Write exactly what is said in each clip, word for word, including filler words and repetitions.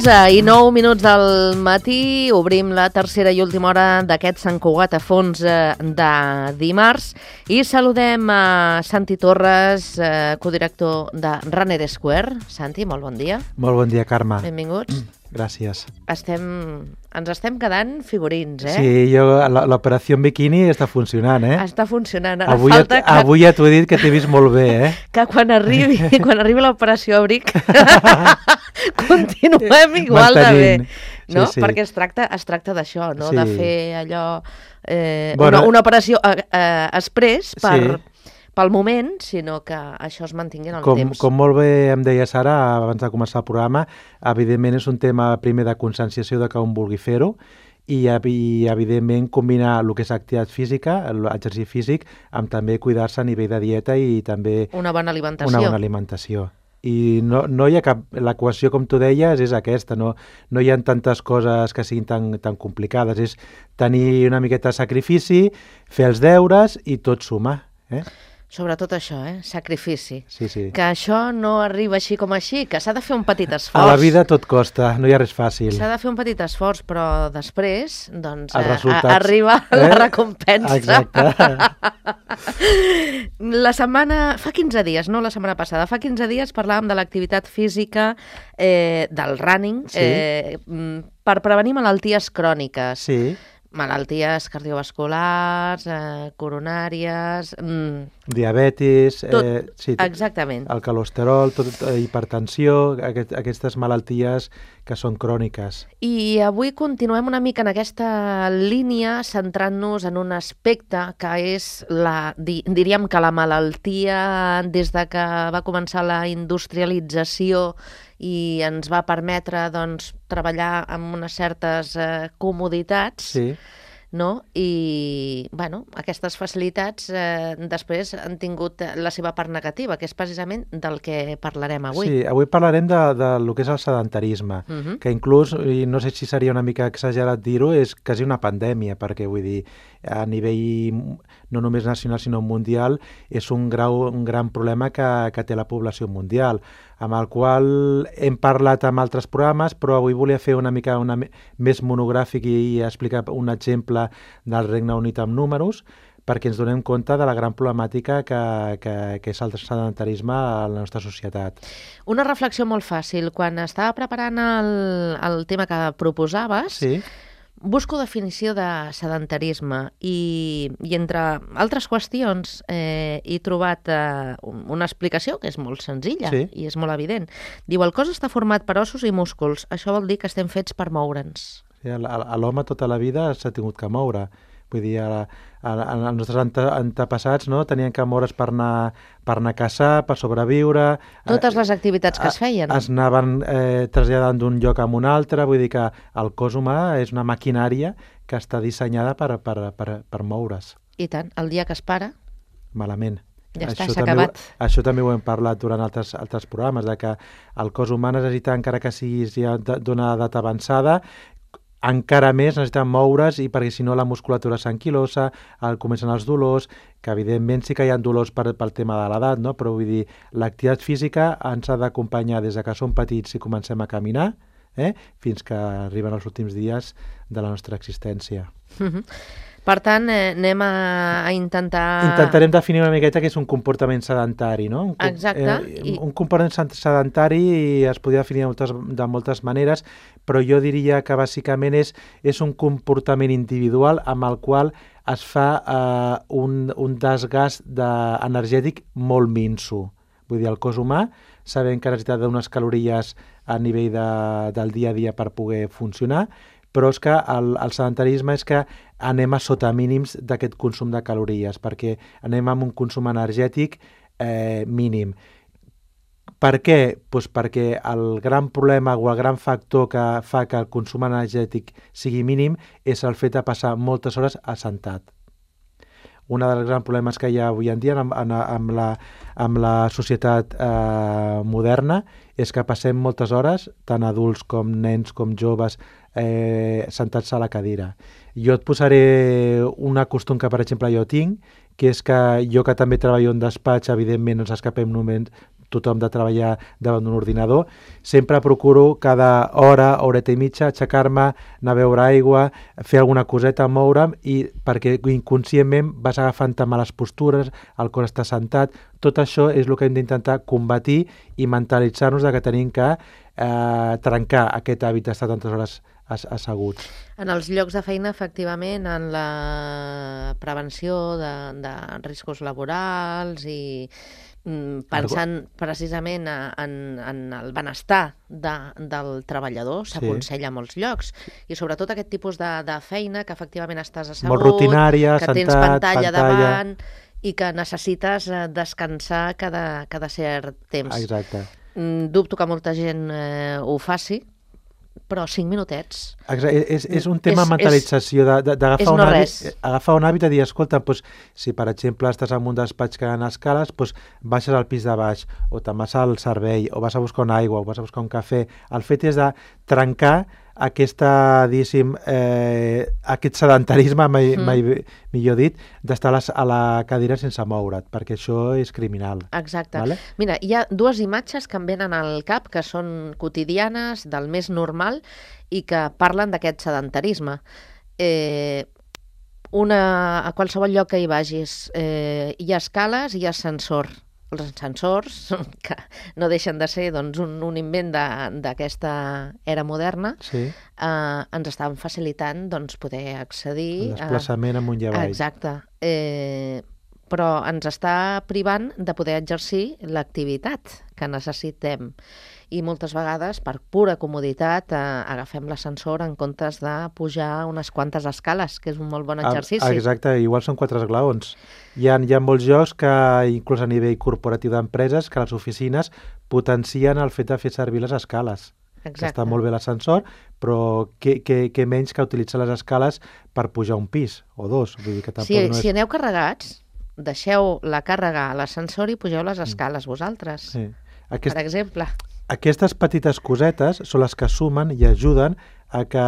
onze i nou minuts del matí, obrim la tercera i última hora d'aquest Sant Cugat a fons de dimarts i saludem a Santi Torres, eh, codirector de Runner Square. Santi, molt bon dia. Molt bon dia, Carme. Benvinguts. Gràcies. Estem, ens estem quedant figurins, eh? Sí, jo, l'operació en biquini està funcionant, eh? Està funcionant. Ara avui, falta et, que... avui ja t'ho he dit que t'he vist molt bé, eh? Que quan arribi, quan arribi l'operació abric continuem igual de bé. No? Sí, sí. Perquè es tracta, es tracta d'això, no? Sí. De fer allò... Eh, bueno, una, una operació eh, eh, express per... Sí. pel moment, sinó que això es mantingui en el com, temps. Com molt bé em deies ara, abans de començar el programa, evidentment és un tema primer de conscienciació de que un vulgui fer-ho i, i evidentment combinar el que és activitat física, l'exercici físic, amb també cuidar-se a nivell de dieta i també... Una bona alimentació. Una bona alimentació. I no, no hi ha cap... L'equació, com tu deies, és aquesta. No, no hi ha tantes coses que siguin tan, tan complicades. És tenir una miqueta de sacrifici, fer els deures i tot sumar, eh? Sobretot això, eh? Sacrifici. Sí, sí. Que això no arriba així com així, que s'ha de fer un petit esforç. A la vida tot costa, no hi ha res fàcil. S'ha de fer un petit esforç, però després, doncs, eh, arriba eh? la recompensa. Exacte. La setmana, fa quinze dies, no la setmana passada, fa quinze dies parlàvem de l'activitat física, eh, del running, sí. eh, per prevenir malalties cròniques. Sí. Malalties cardiovasculars, eh, coronàries... Mm. Diabetis... Tot, eh, sí, exactament. El colesterol, tot, hipertensió, aquest, aquestes malalties que són cròniques. I avui continuem una mica en aquesta línia centrant-nos en un aspecte que és, la, di, diríem que la malaltia des de que va començar la industrialització i ens va permetre doncs, treballar amb unes certes eh, comoditats, sí. no? I bueno, aquestes facilitats eh, després han tingut la seva part negativa, que és precisament del que parlarem avui. Sí, avui parlarem de, de lo que és el sedentarisme, uh -huh. que inclús, i no sé si seria una mica exagerat dir-ho, és quasi una pandèmia, perquè vull dir, a nivell no només nacional sinó mundial, és un, grau, un gran problema que, que té la població mundial, amb el qual hem parlat amb altres programes, però avui volia fer una mica una, més monogràfic i, i explicar un exemple del Regne Unit amb números, perquè ens donem compte de la gran problemàtica que, que, que és el sedentarisme a la nostra societat. Una reflexió molt fàcil. Quan estava preparant el, el tema que proposaves, sí. busco definició de sedentarisme i, i entre altres qüestions eh, he trobat eh, una explicació que és molt senzilla sí. i és molt evident. Diu, el cos està format per ossos i músculs. Això vol dir que estem fets per moure'ns. Sí, l'home tota la vida s'ha tingut que moure. Vull dir, a, a, a, els nostres ante, antepassats no, tenien que moure's per anar, per anar a caçar, per sobreviure. Totes les activitats que es feien. Es anaven eh, traslladant d'un lloc a un altre, vull dir que el cos humà és una maquinària que està dissenyada per, per, per, per moure's. I tant, el dia que es para... Malament. Ja està, això s'ha també, acabat. Això també ho hem parlat durant altres, altres programes, de que el cos humà necessita, encara que sigui ja d'una edat avançada, encara més necessiten moure's i perquè si no la musculatura s'anquilosa, el, comencen els dolors, que evidentment sí que hi ha dolors per, pel tema de l'edat, no? Però vull dir, l'activitat física ens ha d'acompanyar des de que som petits i comencem a caminar, eh? fins que arriben els últims dies de la nostra existència. Mm-hmm. Per tant, eh, anem a, a intentar... Intentarem definir una miqueta què és un comportament sedentari, no? Un, Exacte. Eh, i... Un comportament sedentari es podria definir de moltes, de moltes maneres, però jo diria que bàsicament és, és un comportament individual amb el qual es fa eh, un, un desgast de, energètic molt minso. Vull dir, el cos humà, sabem que necessita d'unes calories a nivell de, del dia a dia per poder funcionar, però és que el, el sedentarisme és que anem a sota mínims d'aquest consum de calories, perquè anem amb un consum energètic eh, mínim. Per què? Pues perquè el gran problema o el gran factor que fa que el consum energètic sigui mínim és el fet de passar moltes hores assentat. Un dels grans problemes que hi ha avui en dia amb, amb, amb, la, amb la societat eh, moderna és que passem moltes hores, tant adults com nens com joves, eh, sentats a la cadira. Jo et posaré un costum que, per exemple, jo tinc, que és que jo que també treballo en despatx, evidentment ens escapem només tothom de treballar davant d'un ordinador, sempre procuro cada hora, horeta i mitja, aixecar-me, anar a beure aigua, fer alguna coseta, moure'm, i perquè inconscientment vas agafant males postures, el cos està sentat. Tot això és el que hem d'intentar combatir i mentalitzar-nos de que tenim que eh, trencar aquest hàbit d'estar tantes hores asseguts. En els llocs de feina, efectivament, en la prevenció de, de riscos laborals i mm, pensant precisament en, en el benestar de, del treballador, s'aconsella a molts llocs. I sobretot aquest tipus de, de feina que efectivament estàs assegut, molt rutinària, que tens sentat, pantalla, pantalla davant i que necessites descansar cada, cada cert temps. Exacte. Mm, dubto que molta gent eh, ho faci, però cinc minutets. Exacte. És, és un tema és, de mentalització, d'agafar no un, hàbit, agafar un hàbit de dir, escolta, doncs, si per exemple estàs en un despatx que hi ha escales, doncs baixes al pis de baix, o te'n vas al servei, o vas a buscar una aigua, o vas a buscar un cafè. El fet és de trencar aquesta, diguéssim, eh, aquest sedentarisme, mai, mm. mai millor dit, d'estar a, a la cadira sense moure't, perquè això és criminal. Exacte. Vale? Mira, hi ha dues imatges que em venen al cap, que són quotidianes, del més normal, i que parlen d'aquest sedentarisme. Eh, una, a qualsevol lloc que hi vagis, eh, hi ha escales i hi ha ascensor. Els ascensors, que no deixen de ser doncs, un, un invent d'aquesta era moderna, sí. eh, ens estan facilitant doncs, poder accedir... El desplaçament amunt i avall. Exacte. Eh, però ens està privant de poder exercir l'activitat que necessitem. I moltes vegades, per pura comoditat, eh, agafem l'ascensor en comptes de pujar unes quantes escales, que és un molt bon exercici. Ah, exacte, igual són quatre esglaons. Hi ha, hi ha molts llocs que, inclús a nivell corporatiu d'empreses, que les oficines potencien el fet de fer servir les escales. Exacte. Que està molt bé l'ascensor, però què, què, què menys que utilitzar les escales per pujar un pis, o dos. Vull dir que tampoc si, no és... si aneu carregats, deixeu la càrrega a l'ascensor i pugeu les escales mm. vosaltres, sí. Aquest... per exemple. Aquestes petites cosetes són les que sumen i ajuden a que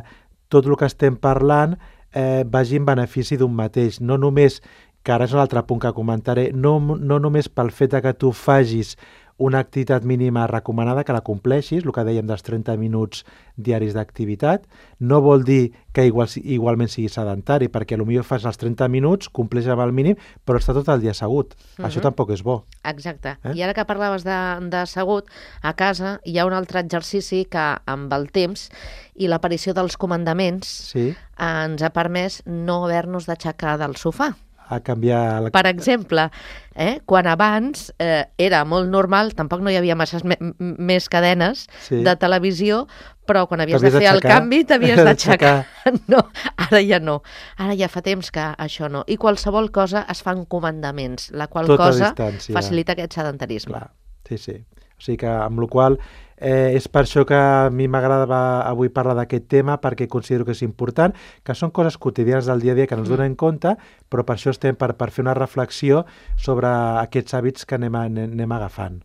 tot el que estem parlant eh, vagi en benefici d'un mateix. No només, que ara és un altre punt que comentaré, no, no només pel fet que tu facis una activitat mínima recomanada, que la compleixis, el que dèiem dels trenta minuts diaris d'activitat, no vol dir que igual, igualment sigui sedentari, perquè potser fas els trenta minuts, compleix amb el mínim, però està tot el dia assegut. Uh-huh. Això tampoc és bo. Exacte. Eh? I ara que parlaves d'assegut, a casa hi ha un altre exercici que amb el temps i l'aparició dels comandaments sí. ens ha permès no haver-nos d'aixecar del sofà. A canviar... La... Per exemple, eh, quan abans eh, era molt normal, tampoc no hi havia masses me més cadenes sí. de televisió, però quan havies de fer el canvi t'havies d'aixecar. No, ara ja no. Ara ja fa temps que això no. I qualsevol cosa es fa en comandaments, la qual Tota cosa distància. Facilita aquest sedentarisme. Clar. Sí, sí. O sigui que amb la qual eh, és per això que a mi m'agradava avui parlar d'aquest tema, perquè considero que és important, que són coses quotidianes del dia a dia que no ens donem compte, però per això estem per, per fer una reflexió sobre aquests hàbits que anem, anem agafant.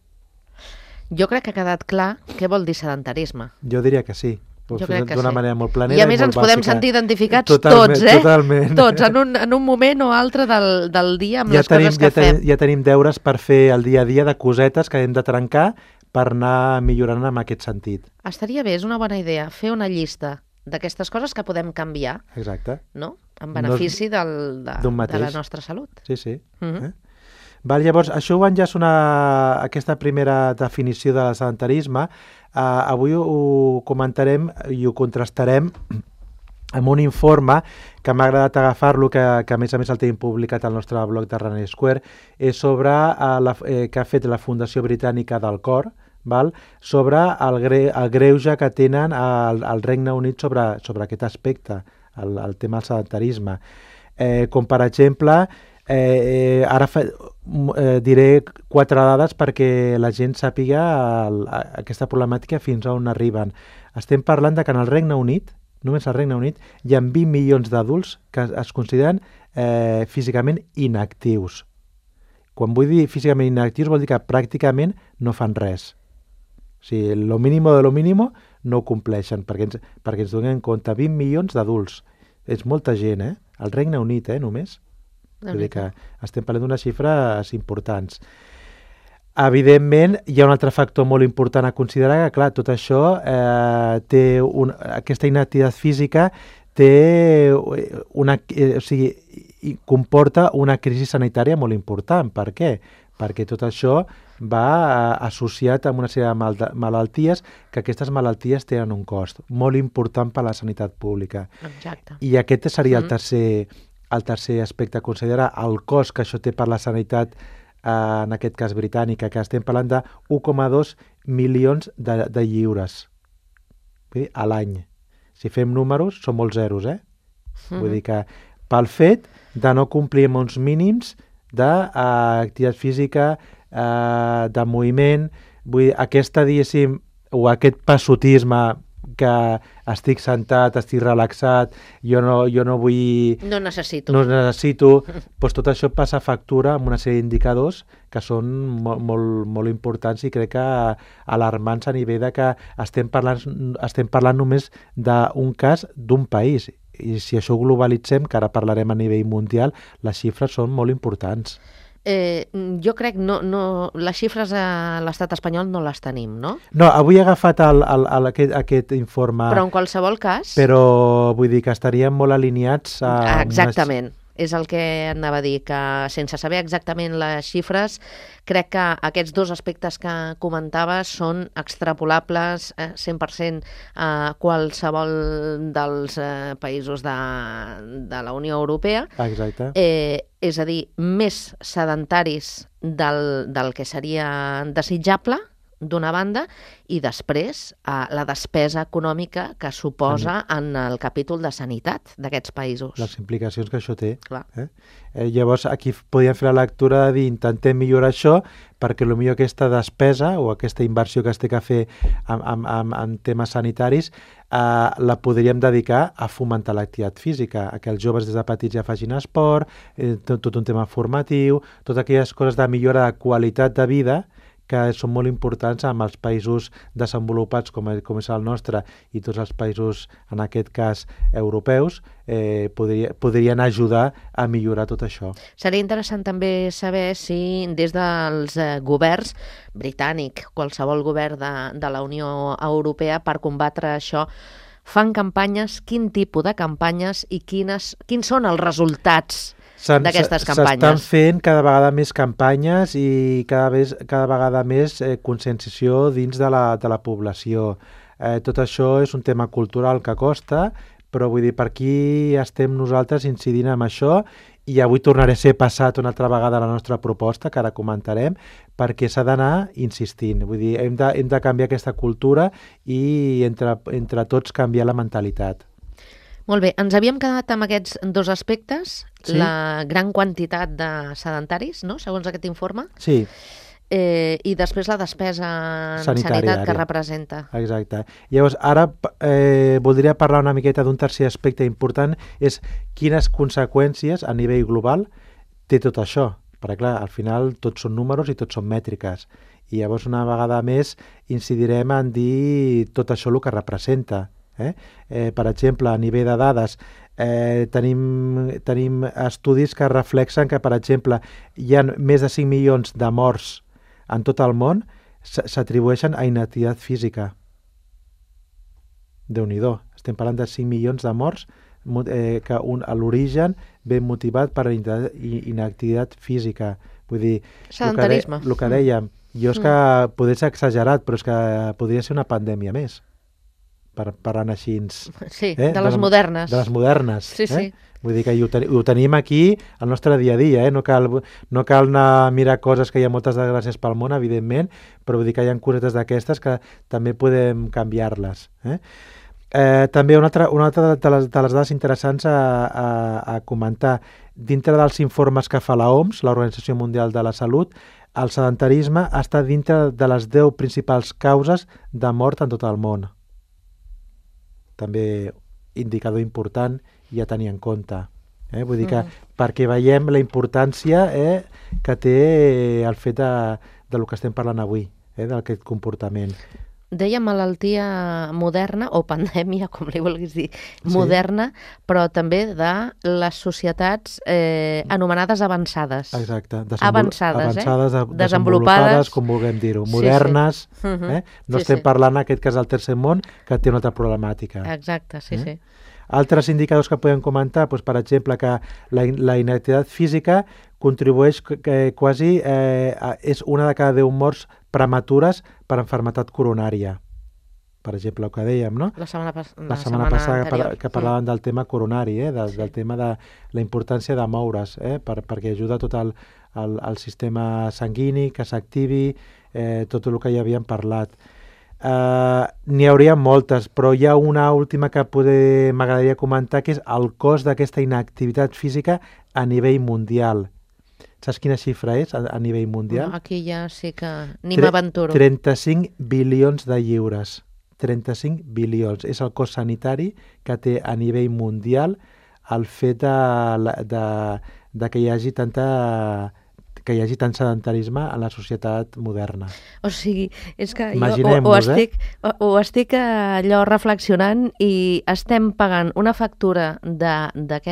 Jo crec que ha quedat clar què vol dir sedentarisme. Jo diria que sí. D'una sí. manera molt planera i a més i ens molt podem bàsica. sentir identificats totalment, tots, eh? Totalment. Tots, en un, en un moment o altre del, del dia amb ja les tenim, coses que ja fem. Ten, ja tenim deures per fer el dia a dia de cosetes que hem de trencar per anar millorant en aquest sentit. Estaria bé, és una bona idea, fer una llista d'aquestes coses que podem canviar. Exacte. No? En benefici no, del, de, de la nostra salut. Sí, sí. Uh-huh. eh? Val, llavors, això ho enllaça una, aquesta primera definició de sedentarisme. Uh, avui ho, ho comentarem i ho contrastarem amb un informe que m'ha agradat agafar-lo, que, que a més a més el tenim publicat al nostre blog de Running Square, és sobre uh, la, eh, que ha fet la Fundació Britànica del Cor, val? Sobre el, gre, el greuge que tenen al, al Regne Unit sobre, sobre aquest aspecte, el, el tema del sedentarisme. Eh, com per exemple, eh, ara fa, eh, diré quatre dades perquè la gent sàpiga el, aquesta problemàtica fins a on arriben. Estem parlant de que en el Regne Unit, només al Regne Unit, hi ha vint milions d'adults que es consideren eh, físicament inactius. Quan vull dir físicament inactius vol dir que pràcticament no fan res. O sigui, lo mínimo de lo mínimo no ho compleixen, perquè ens, perquè ens donem compte, vint milions d'adults. És molta gent, eh? Al Regne Unit, eh, només. Vull dir que estem parlant d'unes xifres importants. Evidentment, hi ha un altre factor molt important a considerar, que clar, tot això eh, té un, aquesta inactivitat física té una, eh, o sigui, comporta una crisi sanitària molt important. Per què? Perquè tot això va associat amb una sèrie de mal malalties, que aquestes malalties tenen un cost molt important per a la sanitat pública. Exacte. I aquest seria el tercer, el tercer aspecte a considerar, el cost que això té per la sanitat, eh, en aquest cas britànica, que estem parlant de un coma dos milions de, de lliures bé, a l'any. Si fem números, són molts zeros, eh? Mm-hmm. Vull dir que pel fet de no complir amb uns mínims d'activitat física, eh, de moviment, vull dir, aquesta, diguéssim, o aquest passotisme que estic sentat, estic relaxat, jo no, jo no vull... No necessito. No necessito, doncs tot això passa factura amb una sèrie d'indicadors que són molt, molt, molt importants i crec que alarmants a nivell de que estem parlant, estem parlant només d'un cas d'un país. I si això ho globalitzem, que ara parlarem a nivell mundial, les xifres són molt importants. Eh, jo crec no, no, les xifres a l'estat espanyol no les tenim, no? No, avui he agafat el, el, el, aquest, aquest informe... Però en qualsevol cas... Però vull dir que estaríem molt alineats a... Exactament. Unes... És el que anava a dir, que sense saber exactament les xifres, crec que aquests dos aspectes que comentaves són extrapolables eh, cent per cent a qualsevol dels eh, països de, de la Unió Europea. Exacte. Eh, és a dir, més sedentaris del, del que seria desitjable, d'una banda, i després eh, la despesa econòmica que suposa en el capítol de sanitat d'aquests països. Les implicacions que això té. Clar. Eh? Eh, llavors, aquí podríem fer la lectura de dir, intentem millorar això, perquè potser aquesta despesa o aquesta inversió que es té que fer en, en, en, en temes sanitaris eh, la podríem dedicar a fomentar l'activitat física, a que els joves des de petits ja facin esport, eh, tot, tot un tema formatiu, totes aquelles coses de millora de qualitat de vida que són molt importants amb els països desenvolupats com, com és el nostre i tots els països, en aquest cas, europeus, eh, podria, podrien ajudar a millorar tot això. Seria interessant també saber si des dels eh, governs britànic, qualsevol govern de, de la Unió Europea, per combatre això, fan campanyes, quin tipus de campanyes i quines, quins són els resultats d'aquestes campanyes. S'estan fent cada vegada més campanyes i cada, vez, cada vegada més eh, conscienciació dins de la, de la població. Eh, tot això és un tema cultural que costa, però vull dir, per aquí estem nosaltres incidint en això i avui tornaré a ser passat una altra vegada la nostra proposta, que ara comentarem, perquè s'ha d'anar insistint. Vull dir, hem de, hem de canviar aquesta cultura i entre, entre tots canviar la mentalitat. Molt bé, ens havíem quedat amb aquests dos aspectes, sí? La gran quantitat de sedentaris, no?, segons aquest informe, sí. eh, i després la despesa en sanitària, sanitat que àrea. representa. Exacte. Llavors, ara eh, voldria parlar una miqueta d'un tercer aspecte important, és quines conseqüències a nivell global té tot això. Perquè, clar, al final tots són números i tots són mètriques. I llavors, una vegada més, incidirem en dir tot això el que representa. Eh? Eh, per exemple, a nivell de dades, eh, tenim, tenim estudis que reflexen que, per exemple, hi ha més de cinc milions de morts en tot el món s'atribueixen a inactivitat física. Déu-n'hi-do, estem parlant de cinc milions de morts eh, que un, a l'origen ve motivat per inactivitat física. Vull dir, sedentarisme. El que, de, el que dèiem, jo és que mm. podria ser exagerat, però és que podria ser una pandèmia més. Per, parlant així... Sí, eh? de les modernes. De les modernes. Sí, sí. Eh? Vull dir que ho, ten, ho tenim aquí al nostre dia a dia, eh? no, cal, no cal anar a mirar coses que hi ha moltes desgràcies pel món, evidentment, però vull dir que hi ha cosetes d'aquestes que també podem canviar-les. Eh? Eh, també una altra, una altra de, les, de les dades interessants a, a, a comentar. Dintre dels informes que fa l'O M S, l'Organització Mundial de la Salut, el sedentarisme està dintre de les deu principals causes de mort en tot el món. També indicador important i a tenir en compte. Eh? Vull dir que mm. perquè veiem la importància eh, que té el fet de, de lo que estem parlant avui, eh, d'aquest comportament. deia malaltia moderna, o pandèmia, com li vulguis dir, Sí. moderna, però també de les societats eh, anomenades avançades. Exacte. Avançades, eh? avançades de, Desenvolupades. desenvolupades, com vulguem dir-ho. Sí, Modernes. sí. Uh-huh. eh? No Sí, estem sí. parlant, en aquest cas, del tercer món, que té una altra problemàtica. Exacte, sí, Eh? sí. Altres indicadors que podem comentar, doncs, per exemple, que la, in- la inactivitat física contribueix que, que quasi eh, a- és una de cada deu morts prematures per enfermetat coronària. Per exemple, el que dèiem, no? La setmana, pas La setmana passada anterior. par que parlàvem del tema coronari, eh? del, Sí. del tema de la importància de moure's, eh? per, perquè ajuda tot el, el, el sistema sanguini, que s'activi, eh, tot el que ja havíem parlat. Uh, N'hi hauria moltes, però hi ha una última que poder- m'agradaria comentar, que és el cost d'aquesta inactivitat física a nivell mundial. Saps quina xifra és a, a nivell mundial? No, aquí ja sí que ni Tre- m'aventuro. trenta-cinc bilions de lliures. trenta-cinc bilions. És el cost sanitari que té a nivell mundial el fet de, la- de, de que hi hagi tanta que hi hagi tant sedentarisme en la societat moderna. O sigui, és que jo ho, ho, Imaginem-nos, eh? estic, ho, ho estic allò reflexionant i estem pagant una factura de-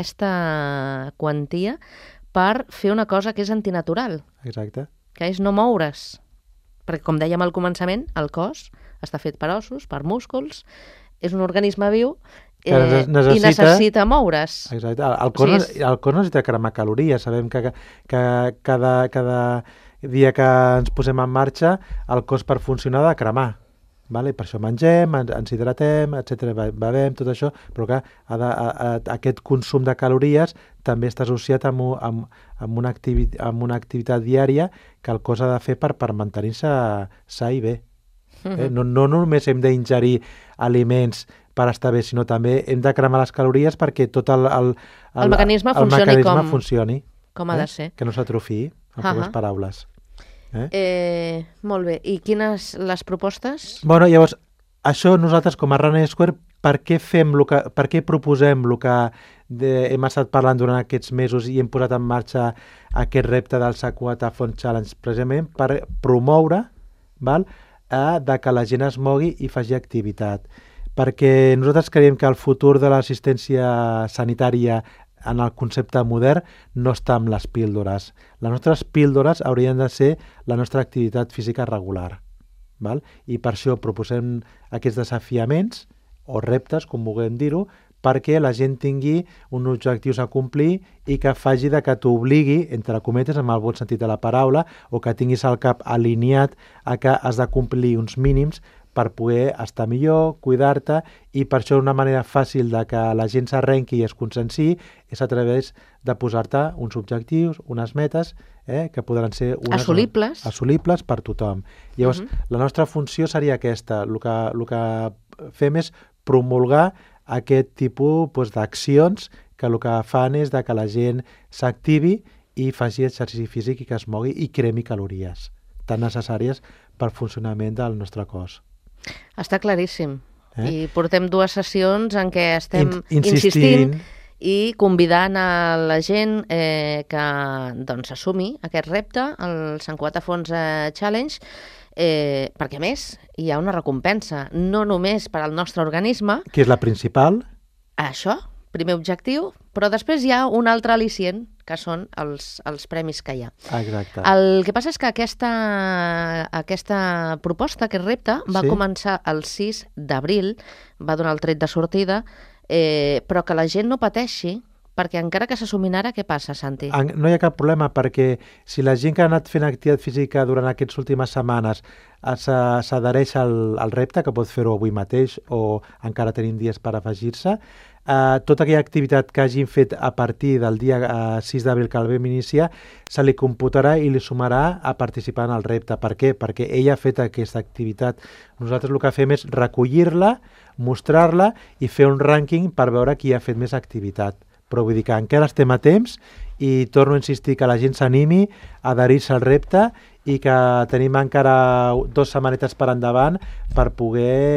d'aquesta quantia per fer una cosa que és antinatural, Exacte. que és no moure's. Perquè, com dèiem al començament, el cos està fet per ossos, per músculs, és un organisme viu Que eh, necessita- i necessita moure's. Exacte. El, el, cos, O o sigui, sigui, el cos necessita cremar calories. Sabem que, que cada, cada dia que ens posem en marxa, el cos per funcionar ha de cremar. Vale? Per això mengem, ens, ens hidratem, etcètera, bevem, tot això, però que ha de, a, a, aquest consum de calories també està associat amb, un- amb, amb, una, activi, amb una activitat diària que el cos ha de fer per, per mantenir-se sa i bé. Eh? No, no només hem d'ingerir aliments per estar bé, sinó també hem de cremar les calories perquè tot el, el, El mecanisme el funcioni mecanisme com- funcioni, com ha de ser. que no s'atrofiï, en Ahà. poques paraules. Eh? Eh, molt bé. I quines les propostes? Bueno, llavors, això nosaltres com a Running Square, per què fem lo que, per què proposem el que de, hem estat parlant durant aquests mesos i hem posat en marxa aquest repte del Saquatafon Challenge, precisament per promoure, val, eh, de que la gent es mogui i faci activitat. Perquè nosaltres creiem que el futur de l'assistència sanitària en el concepte modern no està amb les píldores. Les nostres píldores haurien de ser la nostra activitat física regular. Val? I per això proposem aquests desafiaments o reptes, com vulguem dir-ho, perquè la gent tingui uns objectius a complir i que faci de que t'obligui, entre cometes, amb el bon sentit de la paraula, o que tinguis el cap alineat a que has de complir uns mínims per poder estar millor, cuidar-te, i per això una manera fàcil de que la gent s'arrenqui i es conscienciï és a través de posar-te uns objectius, unes metes, eh, que podran ser unes Assolibles. assolibles per tothom. Llavors, Mhm. la nostra funció seria aquesta. El que, el que fem és promulgar aquest tipus doncs, d'accions que el que fan és de que la gent s'activi i faci exercici físic i que es mogui i cremi calories tan necessàries pel funcionament del nostre cos. Està claríssim. Eh? I portem dues sessions en què estem In- insistint i convidant a la gent eh, que doncs, assumi aquest repte, el Sant Cugat a Fons eh, Challenge, eh, perquè a més hi ha una recompensa, no només per al nostre organisme, que és la principal. això, primer objectiu, però després hi ha un altre al·licient, que són els, els premis que hi ha. Exacte. El que passa és que aquesta, aquesta proposta, aquest repte, va Sí. començar el sis d'abril, va donar el tret de sortida, eh, però que la gent no pateixi, perquè encara que s'assumin ara, què passa, Santi? En- No hi ha cap problema, perquè si la gent que ha anat fent activitat física durant aquestes últimes setmanes eh, s'a- s'adhereix al, al repte, que pot fer-ho avui mateix o encara tenim dies per afegir-se, eh, tota aquella activitat que hagin fet a partir del dia eh, sis d'abril que el vam iniciar, se li computarà i li sumarà a participar en el repte. Per què? Perquè ella ha fet aquesta activitat. Nosaltres el que fem és recollir-la, mostrar-la i fer un rànquing per veure qui ha fet més activitat. Però vull dir que encara estem a temps i torno a insistir que la gent s'animi a adherir-se al repte i que tenim encara dues setmanetes per endavant per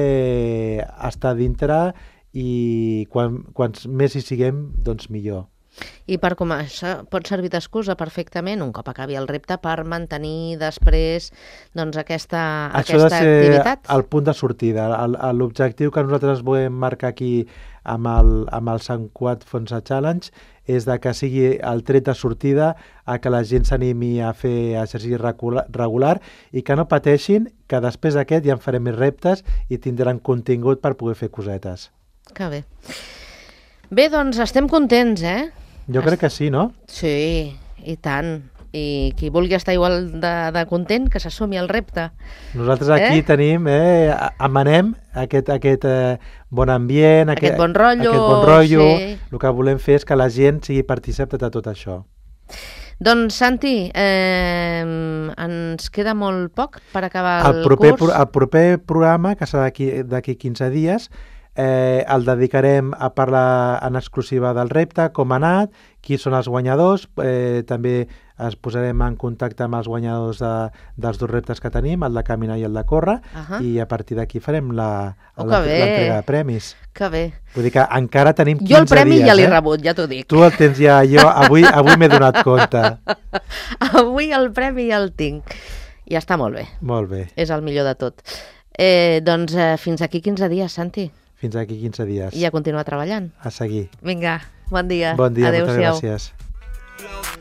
poder estar dintre i quan, quants més hi siguem, doncs millor. I per començar, pot servir d'excusa perfectament, un cop acabi el repte, per mantenir després doncs, aquesta, Això aquesta ha de ser activitat. el punt de sortida. El- el- L'objectiu que nosaltres volem marcar aquí amb el, amb el Sant Cugat Fonsa Challenge és de que sigui el tret de sortida a que la gent s'animi a fer exercici recula- regular i que no pateixin, que després d'aquest ja en farem més reptes i tindran contingut per poder fer cosetes. Que bé. Bé, doncs estem contents, eh? Jo crec que sí, no? Sí, i tant. I qui vulgui estar igual de, de content, que s'assumi el repte. Nosaltres aquí Eh? tenim, eh, emanem aquest, aquest eh, bon ambient, Aquest bon rotllo, aquest bon rotllo. sí. El que volem fer és que la gent sigui partícip de tot això. Doncs, Santi, eh, ens queda molt poc per acabar el, El proper, curs. pro- el proper programa, que serà d'aquí d'aquí quinze dies, eh, el dedicarem a parlar en exclusiva del repte, com ha anat, qui són els guanyadors, eh, també es posarem en contacte amb els guanyadors de, dels dos reptes que tenim, el de caminar i el de córrer, Ahà. i a partir d'aquí farem la, Oh, la, que bé. l'entrega de premis. Que bé. Vull dir que encara tenim quinze Jo el premi dies, ja l'he eh? rebut, ja t'ho dic. Tu el tens ja, jo avui, avui m'he donat compte. Avui el premi ja el tinc. Ja està molt bé. Molt bé, És el millor de tot. Eh, doncs eh, fins aquí quinze dies, Santi. fins aquí quinze dies. I a continuar treballant. A seguir. Vinga, bon dia. Bon dia, moltes Adéu-siau. gràcies.